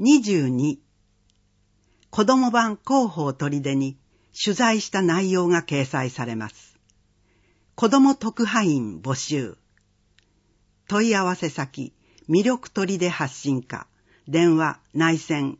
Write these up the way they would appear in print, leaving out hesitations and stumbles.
22、子供版広報砦に取材した内容が掲載されます。子供特派員募集。問い合わせ先、魅力砦発信課、電話内線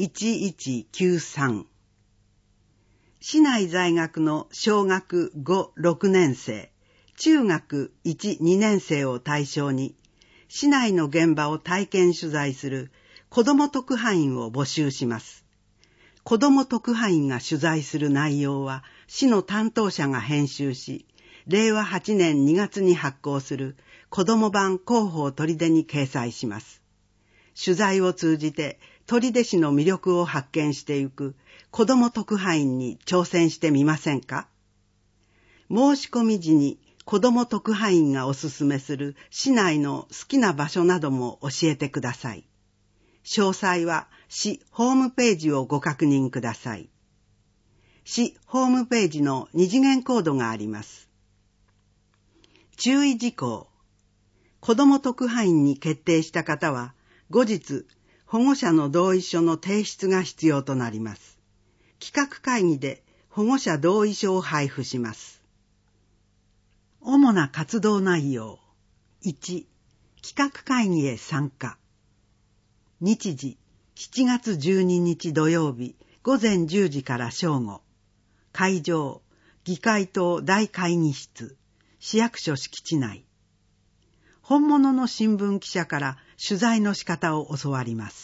1193。市内在学の小学5、6年生、中学1、2年生を対象に、市内の現場を体験取材する子ども特派員を募集します。子ども特派員が取材する内容は、市の担当者が編集し、令和8年2月に発行する子ども版広報砦に掲載します。取材を通じて、取手市の魅力を発見してゆく子ども特派員に挑戦してみませんか？申し込み時に子ども特派員がおすすめする市内の好きな場所なども教えてください。詳細は市ホームページをご確認ください。市ホームページの二次元コードがあります。注意事項。子ども特派員に決定した方は、後日、保護者の同意書の提出が必要となります。企画会議で保護者同意書を配布します。主な活動内容。1、企画会議へ参加。日時、7月12日土曜日、午前10時から正午。会場、議会棟大会議室、市役所敷地内。本物の新聞記者から取材の仕方を教わります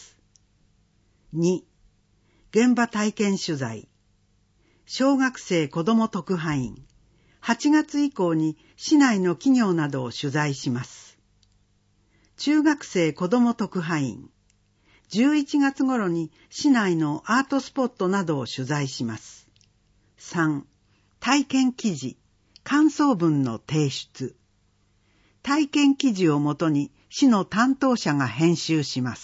。2、現場体験取材。小学生子ども特派員。8月以降に市内の企業などを取材します。中学生子ども特派員。11月頃に市内のアートスポットなどを取材します。3、体験記事、感想文の提出。体験記事をもとに市の担当者が編集します。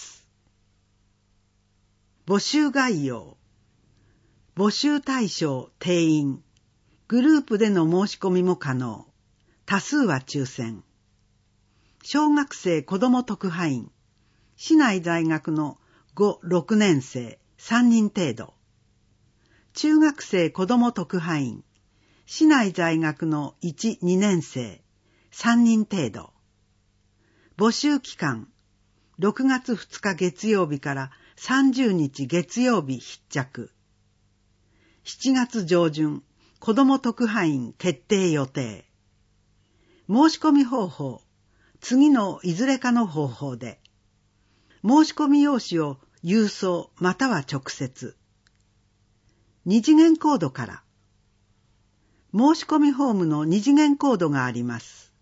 募集概要。募集対象定員。グループでの申し込みも可能。多数は抽選。小学生子ども特派員。市内在学の5、6年生3人程度。中学生子ども特派員。市内在学の1、2年生3人程度。募集期間。6月2日月曜日から30日月曜日必着。7月上旬、子ども特派員決定予定。申し込み方法。次のいずれかの方法で。申し込み用紙を郵送または直接。二次元コードから。申し込みフォームの二次元コードがあります。